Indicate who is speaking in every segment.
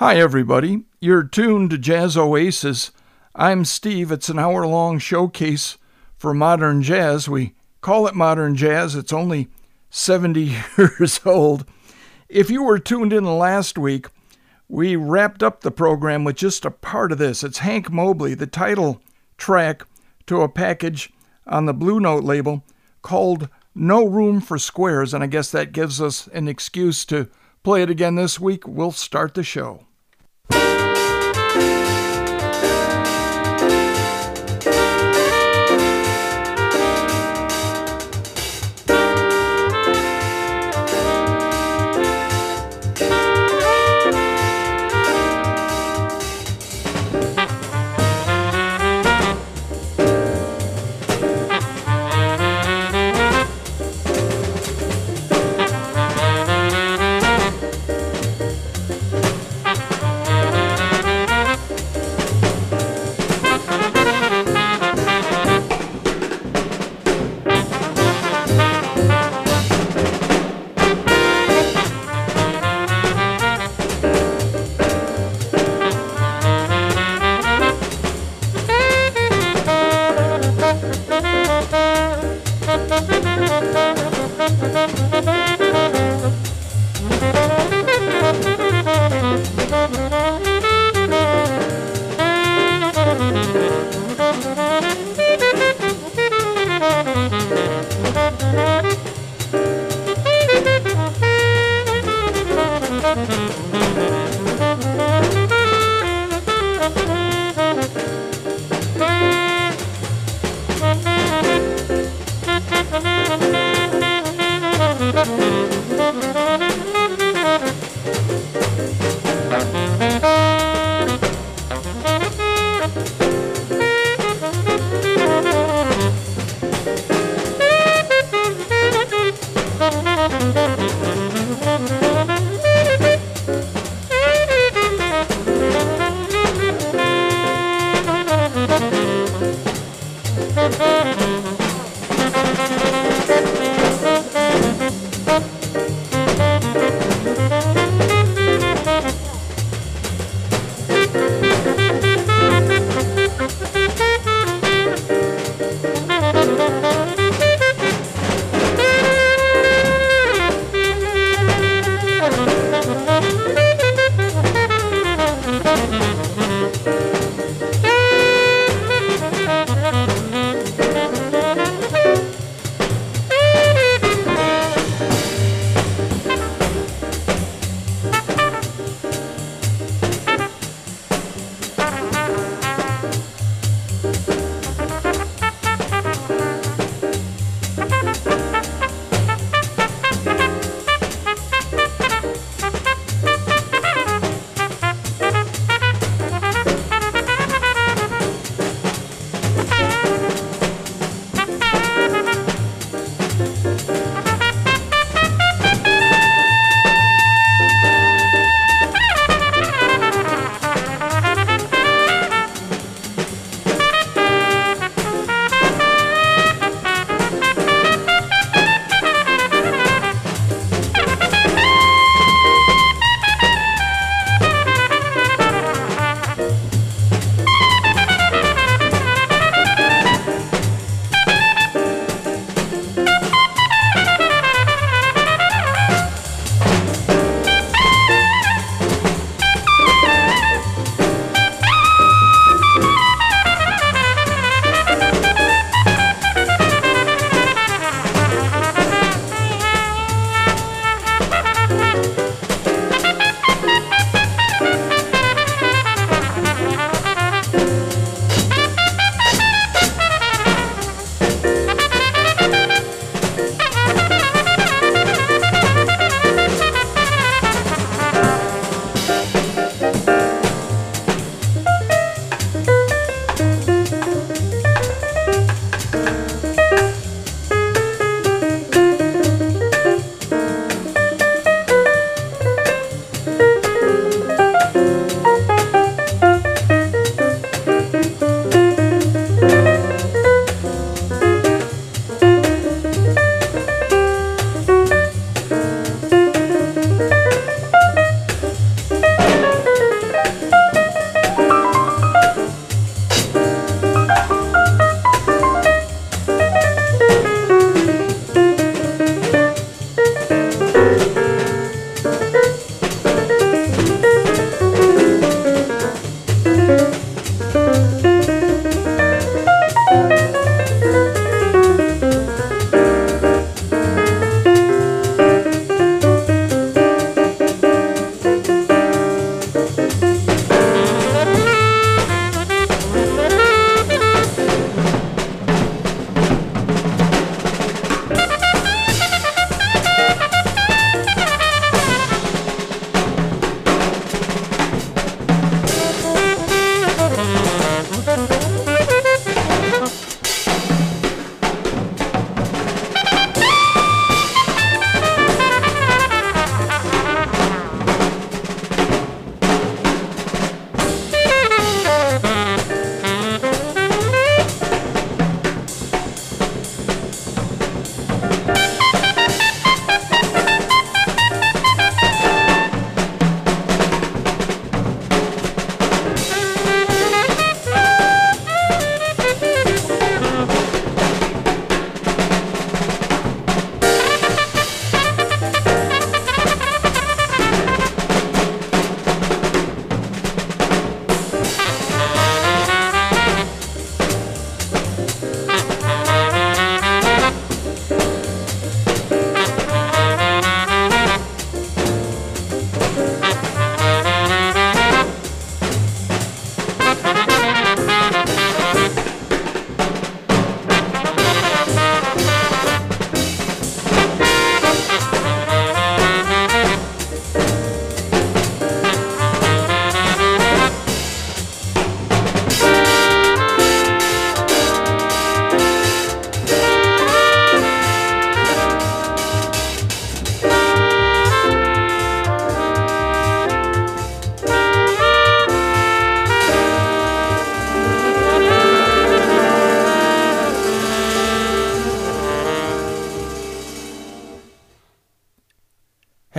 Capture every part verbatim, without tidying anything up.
Speaker 1: Hi, everybody. You're tuned to Jazz Oasis. I'm Steve. It's an hour-long showcase for modern jazz. We call it modern jazz. It's only seventy years old. If you were tuned in last week, we wrapped up the program with just a part of this. It's Hank Mobley, the title track to a package on the Blue Note label called No Room for Squares, and I guess that gives us an excuse to play it again this week. We'll start the show.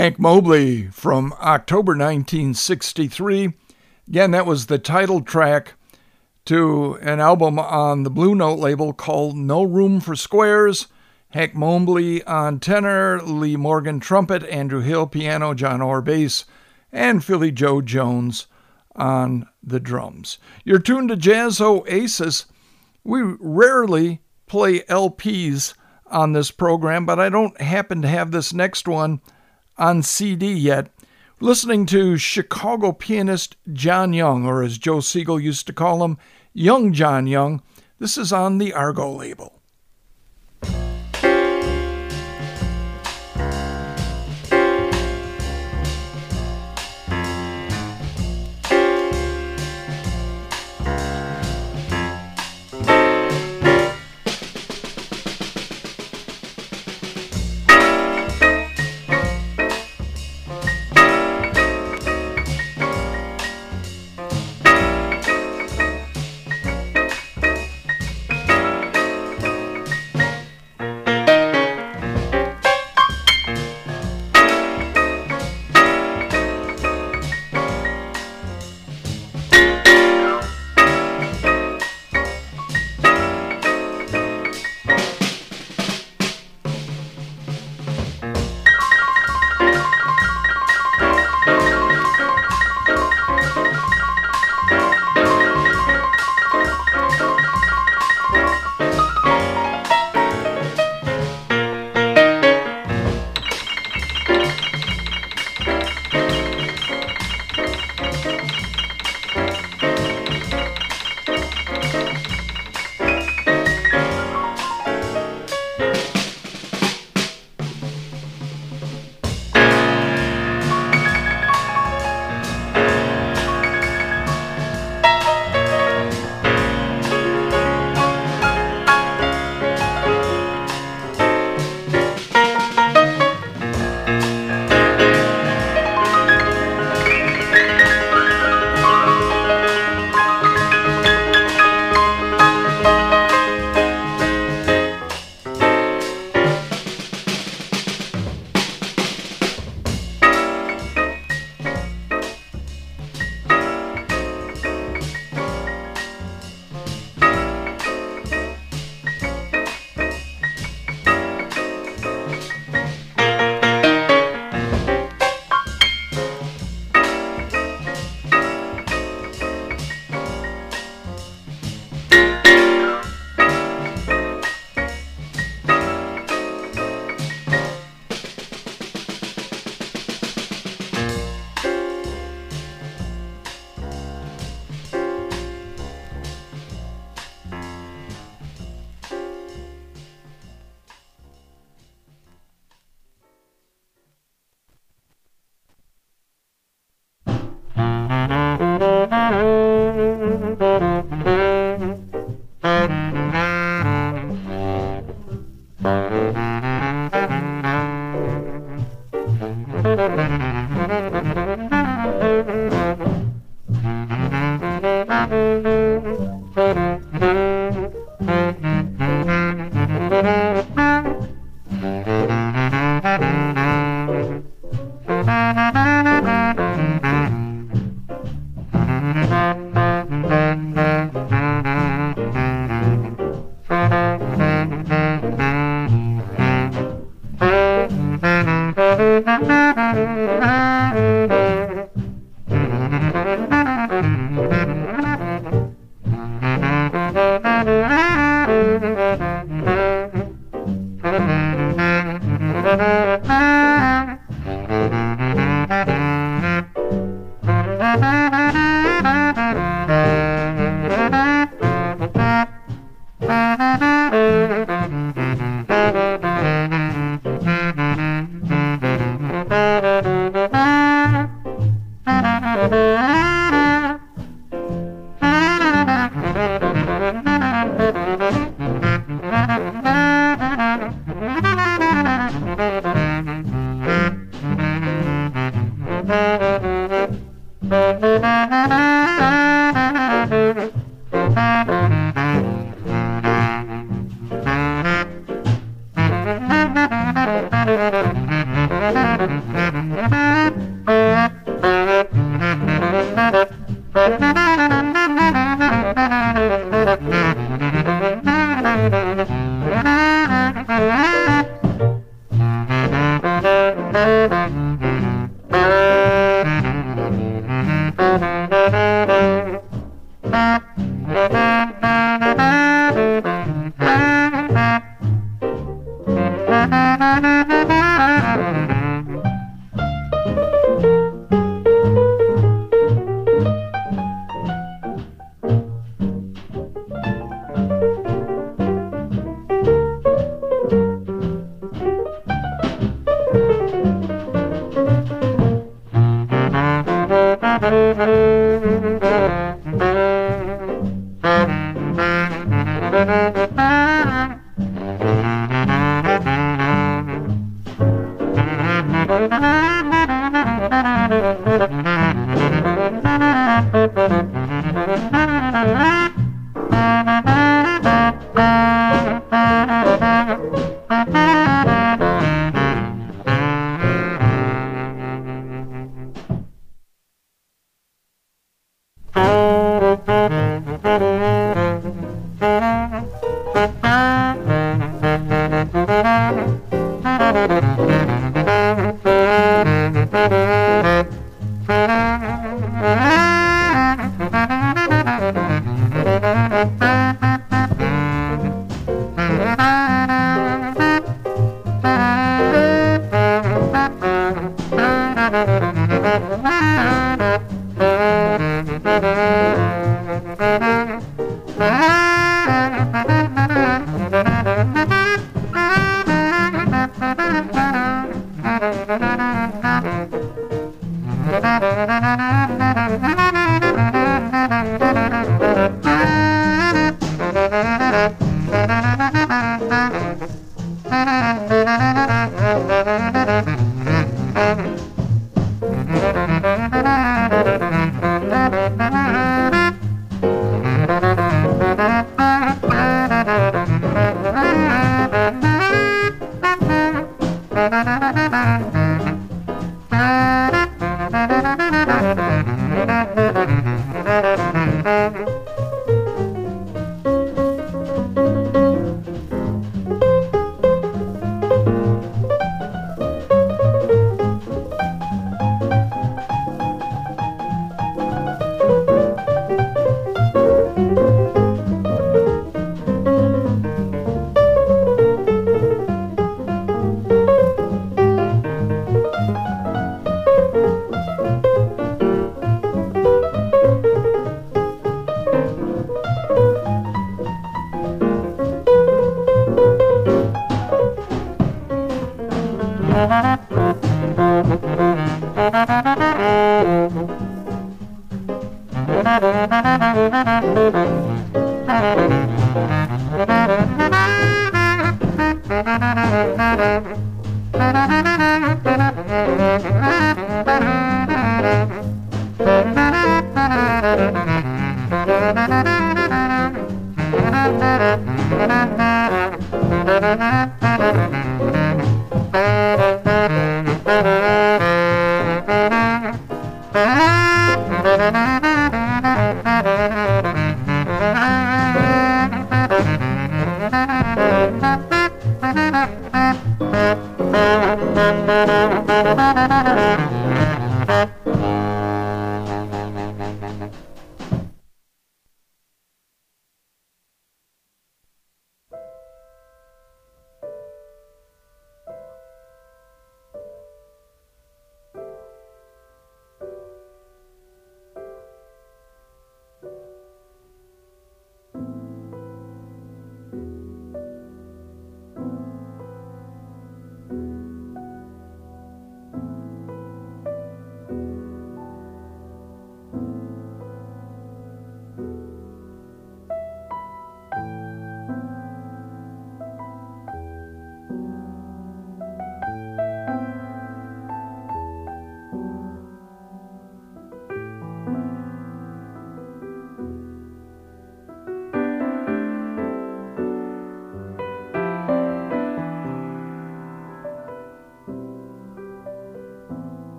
Speaker 1: Hank Mobley from October nineteen sixty-three. Again, that was the title track to an album on the Blue Note label called No Room for Squares. Hank Mobley on tenor, Lee Morgan trumpet, Andrew Hill piano, John Orr bass, and Philly Joe Jones on the drums. You're tuned to Jazz Oasis. We rarely play L Ps on this program, but I don't happen to have this next one on C D yet. Listening to Chicago pianist John Young, or as Joe Siegel used to call him, Young John Young. This is on the Argo label.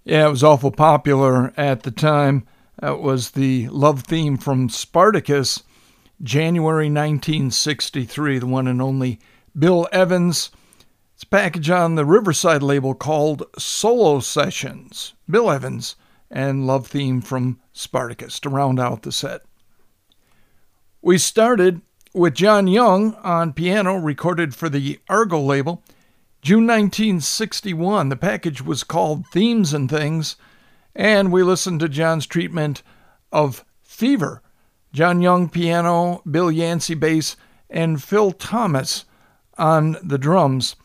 Speaker 1: Yeah, it was awful popular at the time. That was the love theme from Spartacus, January nineteen sixty-three, the one and only Bill Evans. It's packaged on the Riverside label called Solo Sessions. Bill Evans and love theme from Spartacus to round out the set. We started with John Young on piano, recorded for the Argo label, June nineteen sixty-one. The package was called Themes and Things, and we listened to John's treatment of Fever. John Young piano, Bill Yancey bass, and Phil Thomas on the drums.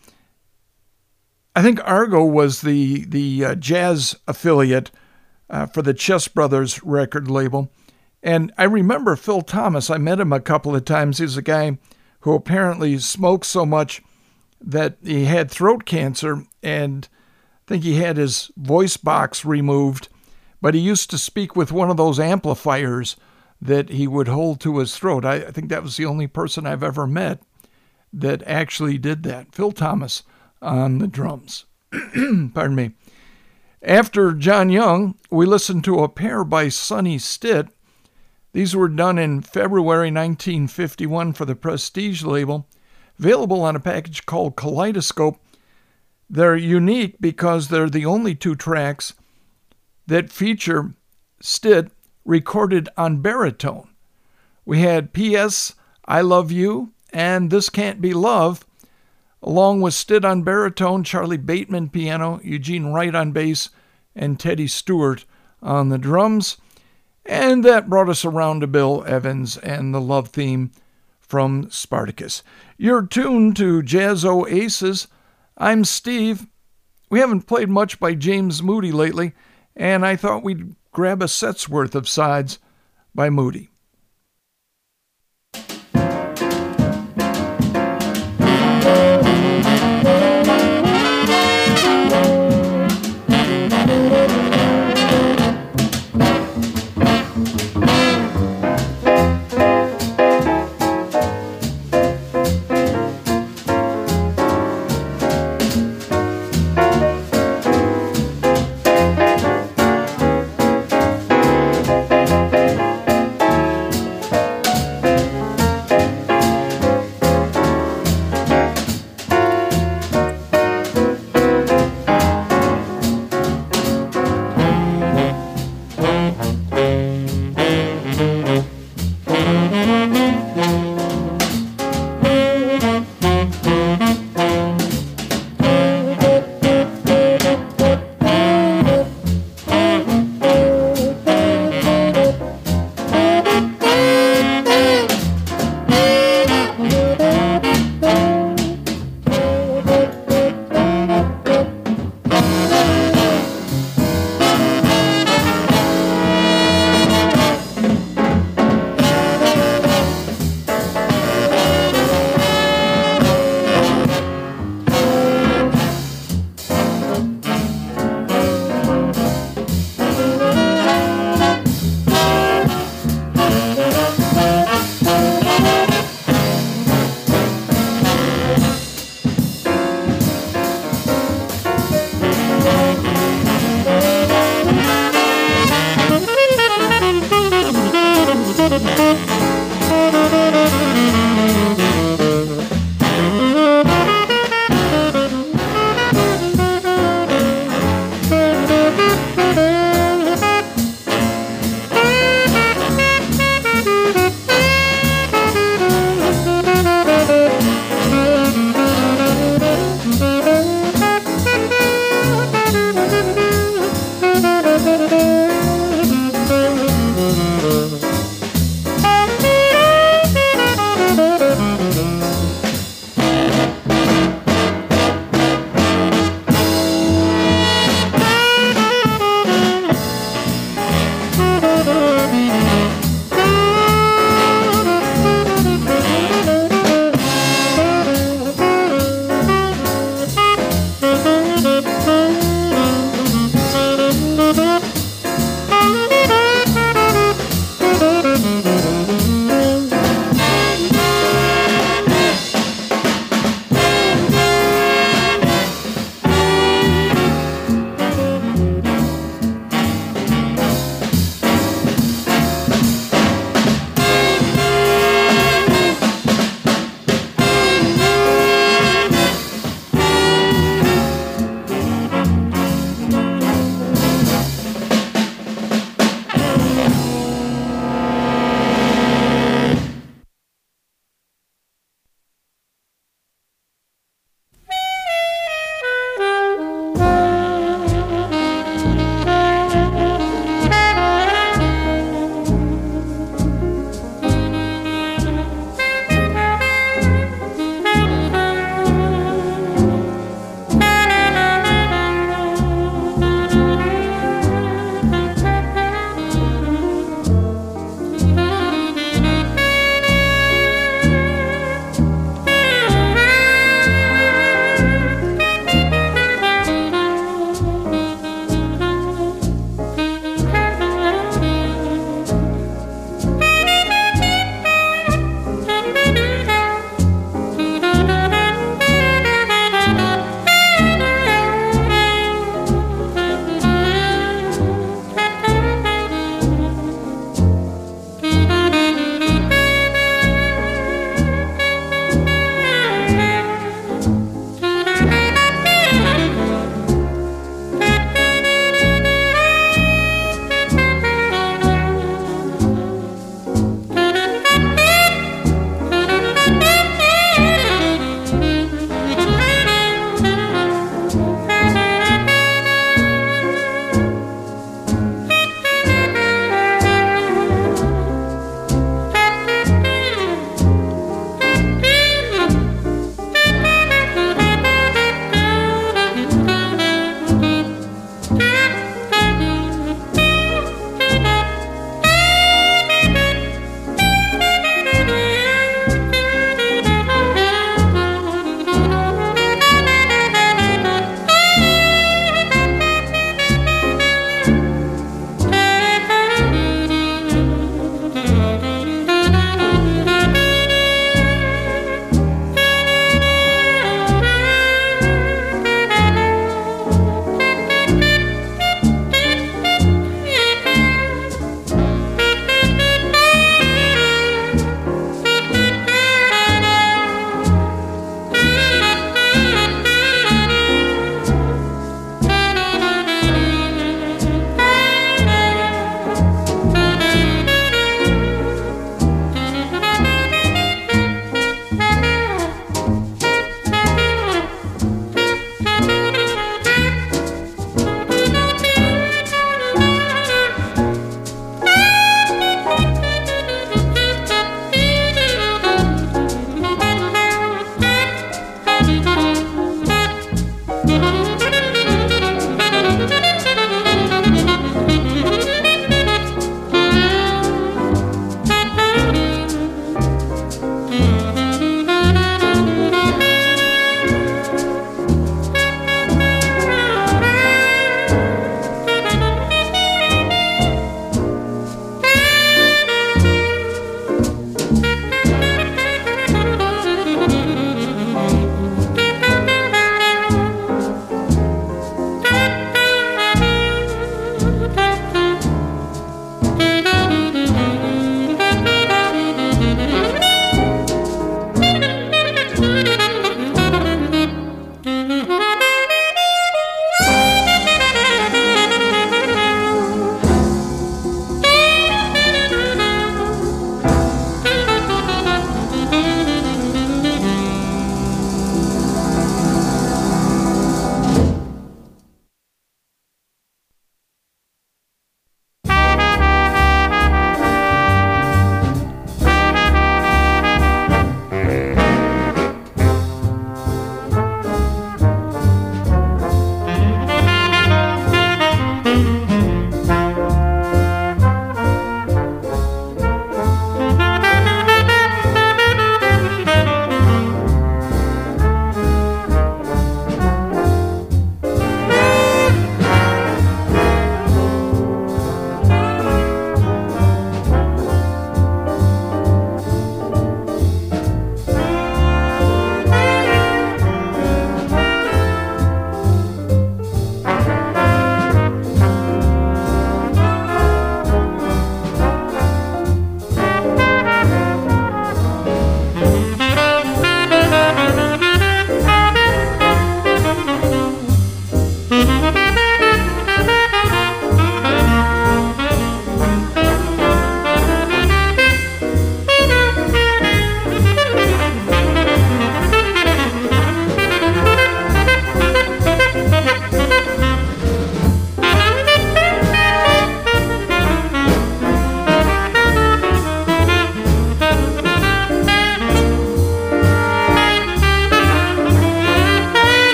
Speaker 1: I think Argo was the, the uh, jazz affiliate uh, for the Chess Brothers record label. And I remember Phil Thomas. I met him a couple of times. He's a guy who apparently smoked so much that he had throat cancer, and I think he had his voice box removed. But he used to speak with one of those amplifiers that he would hold to his throat. I, I think that was the only person I've ever met that actually did that. Phil Thomas on the drums. Pardon me. After John Young, we listened to a pair by Sonny Stitt. These were done in February nineteen fifty-one for the Prestige label, available on a package called Kaleidoscope. They're unique because they're the only two tracks that feature Stitt recorded on baritone. We had P S I Love You and This Can't Be Love, along with Stitt on baritone, Charlie Bateman piano, Eugene Wright on bass, and Teddy Stewart on the drums. And that brought us around to Bill Evans and the love theme from Spartacus. You're tuned to Jazz Oasis. I'm Steve. We haven't played much by James Moody lately, and I thought we'd grab a set's worth of sides by Moody.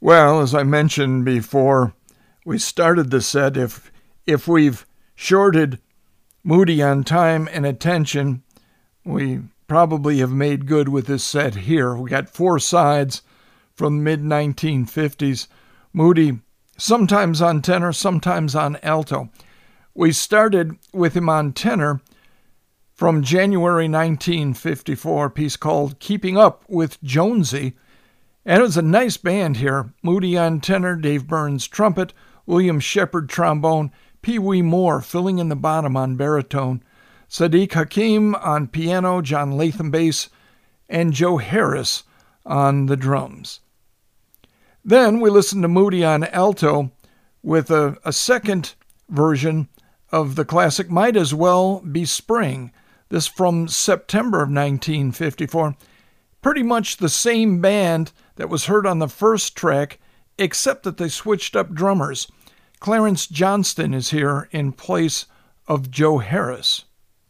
Speaker 1: Well, as I mentioned before we started the set, if if we've shorted Moody on time and attention, we probably have made good with this set here. We got four sides from the mid nineteen fifties. Moody sometimes on tenor, sometimes on alto. We started with him on tenor from January nineteen fifty-four, a piece called Keeping Up with Jonesy. And it was a nice band here. Moody on tenor, Dave Burns trumpet, William Shepard trombone, Pee Wee Moore filling in the bottom on baritone, Sadiq Hakim on piano, John Latham bass, and Joe Harris on the drums. Then we listened to Moody on alto with a, a second version of the classic Might As Well Be Spring. This from September of nineteen fifty-four. Pretty much the same band that was heard on the first track, except that they switched up drummers. Clarence Johnston is here in place of Joe Harris.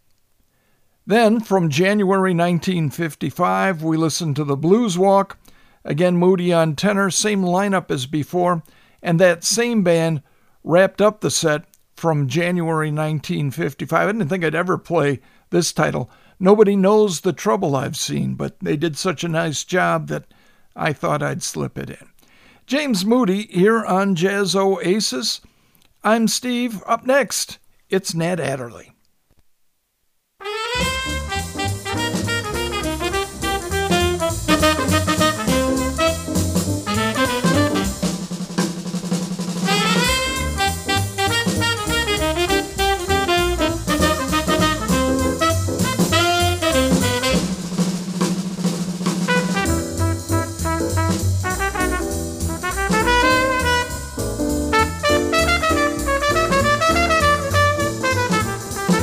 Speaker 1: Then, from January nineteen fifty-five, we listened to the Blues Walk. Again, Moody on tenor, same lineup as before, and that same band wrapped up the set from January nineteen fifty-five. I didn't think I'd ever play this title. Nobody Knows the Trouble I've Seen, but they did such a nice job that I thought I'd slip it in. James Moody here on Jazz Oasis. I'm Steve. Up next, it's Nat Adderley.
Speaker 2: Thank you.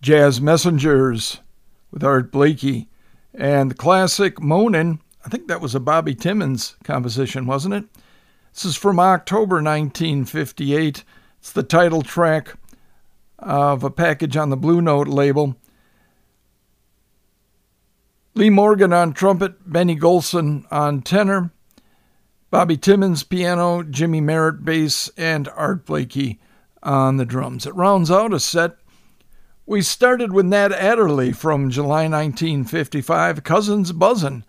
Speaker 1: Jazz Messengers with Art Blakey. And the classic Moanin', I think that was a Bobby Timmons composition, wasn't it? This is from October nineteen fifty-eight. It's the title track of a package on the Blue Note label. Lee Morgan on trumpet, Benny Golson on tenor, Bobby Timmons piano, Jimmy Merritt bass, and Art Blakey on the drums. It rounds out a set. We started with Nat Adderley from July nineteen fifty-five, Cousins Buzzin'.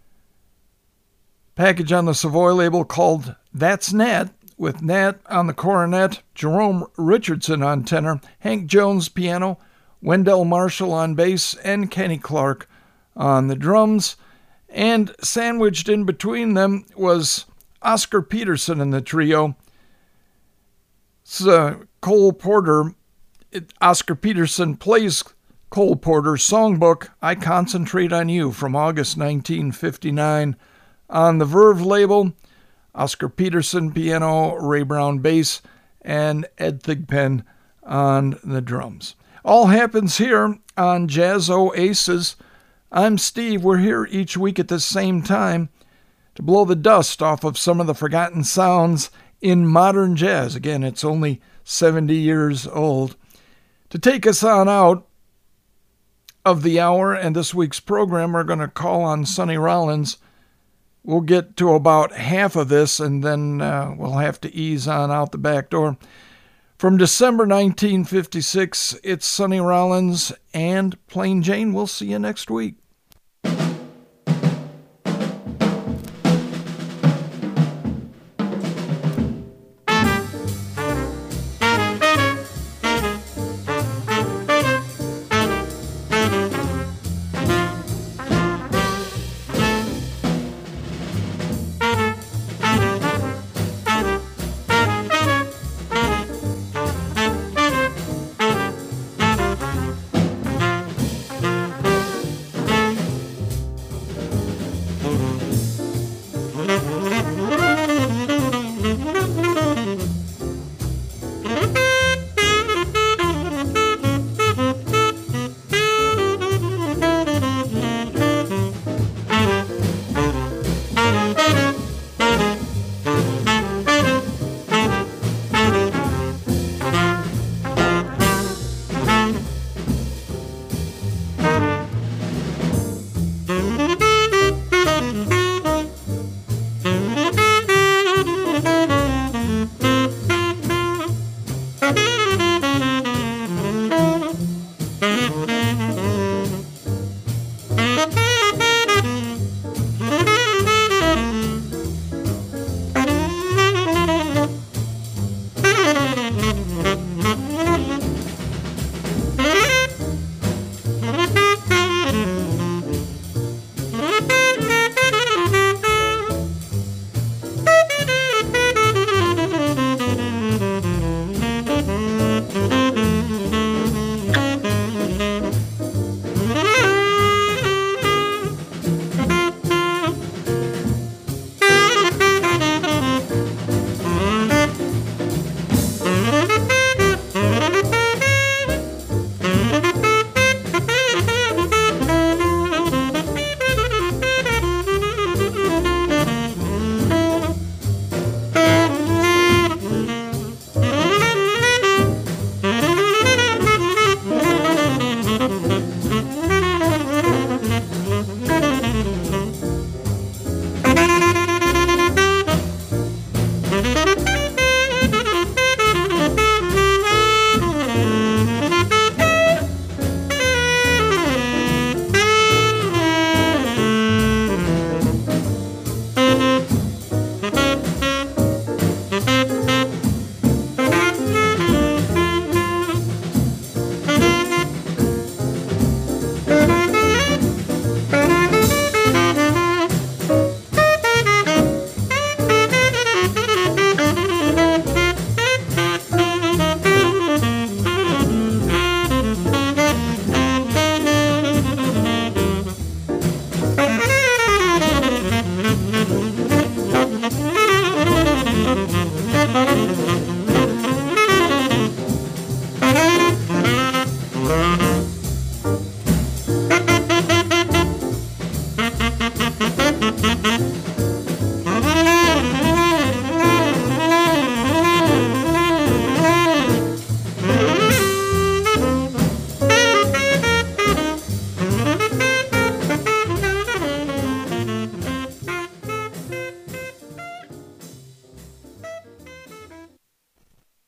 Speaker 1: Package on the Savoy label called That's Nat, with Nat on the cornet, Jerome Richardson on tenor, Hank Jones piano, Wendell Marshall on bass, and Kenny Clark on the drums. And sandwiched in between them was Oscar Peterson in the trio. It's uh, Cole Porter. It, Oscar Peterson plays Cole Porter's songbook, I Concentrate on You, from August nineteen fifty-nine. On the Verve label, Oscar Peterson piano, Ray Brown bass, and Ed Thigpen on the drums. All happens here on Jazz Oasis. I'm Steve. We're here each week at the same time to blow the dust off of some of the forgotten sounds in modern jazz. Again, it's only seventy years old. To take us on out of the hour and this week's program, we're going to call on Sonny Rollins. We'll get to about half of this, and then uh, we'll have to ease on out the back door. From December nineteen fifty-six, it's Sonny Rollins and Plain Jane. We'll see you next week.